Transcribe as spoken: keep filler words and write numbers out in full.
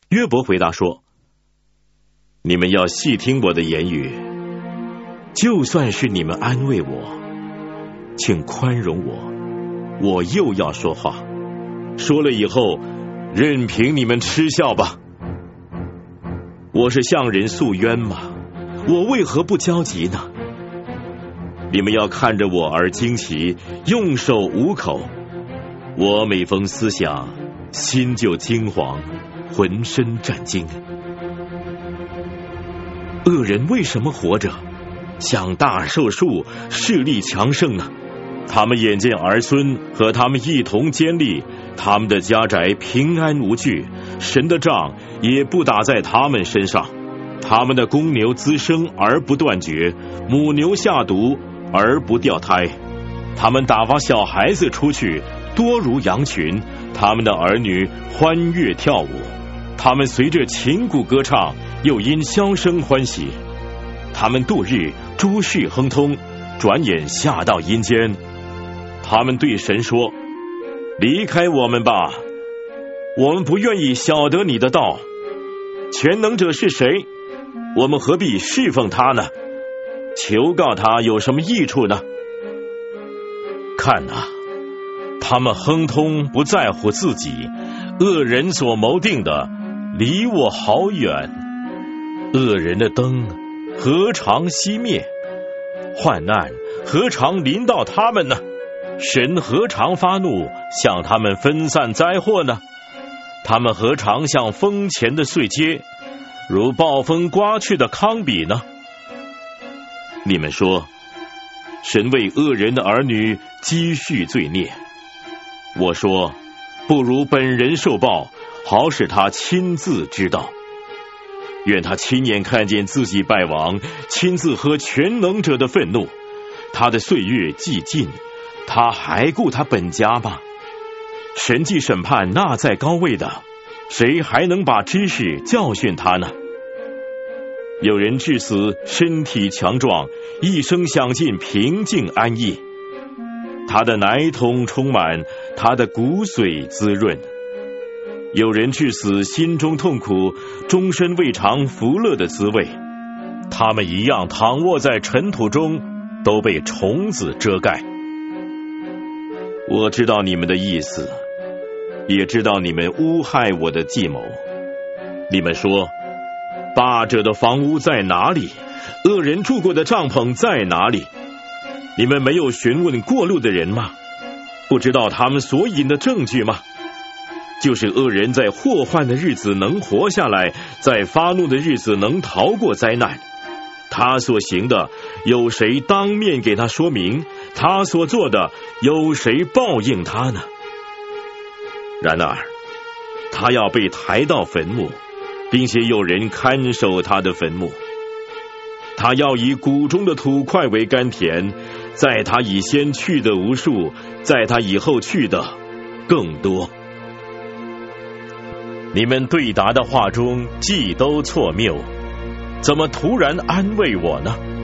约伯回答说：你们要细听我的言语，就算是你们安慰我，请宽容我，我又要说话，说了以后任凭你们嗤笑吧。我是向人诉冤吗？我为何不焦急呢？你们要看着我而惊奇，用手捂口。我每逢思想，心就惊惶，浑身战惊。恶人为什么活着，享大寿数，势力强盛呢？他们眼见儿孙和他们一同坚立，他们的家宅平安无惧，神的杖也不打在他们身上。他们的公牛滋生而不断绝，母牛下犊而不掉胎。他们打发小孩子出去，多如羊群，他们的儿女欢悦跳舞。他们随着琴鼓歌唱，又因箫声欢喜。他们度日诸事亨通，转眼下到阴间。他们对神说：离开我们吧，我们不愿意晓得你的道。全能者是谁？我们何必侍奉他呢？求告他有什么益处呢？看啊，他们亨通不在乎自己，恶人所谋定的离我好远。恶人的灯何尝熄灭？患难何尝临到他们呢？神何尝发怒，向他们分散灾祸呢？他们何尝像风前的碎秸，如暴风刮去的糠秕呢？你们说，神为恶人的儿女积蓄罪孽。我说，不如本人受报，好使他亲自知道。愿他亲眼看见自己败亡，亲自喝全能者的愤怒。他的岁月既尽，他还顾他本家吗？神既审判那在高位的，谁还能把知识教训他呢？有人至死身体强壮，一生享尽平静安逸。他的奶桶充满，他的骨髓滋润。有人至死心中痛苦，终身未尝福乐的滋味。他们一样躺卧在尘土中，都被虫子遮盖。我知道你们的意思，也知道你们诬害我的计谋。你们说，霸者的房屋在哪里？恶人住过的帐篷在哪里？你们没有询问过路的人吗？不知道他们所引的证据吗？就是恶人在祸患的日子能活下来，在发怒的日子能逃过灾难。他所行的，有谁当面给他说明？他所做的，有谁报应他呢？然而，他要被抬到坟墓，并且有人看守他的坟墓。他要以谷中的土块为甘甜，在他以先去的无数，在他以后去的更多。你们对答的话中既都错谬，怎么突然安慰我呢？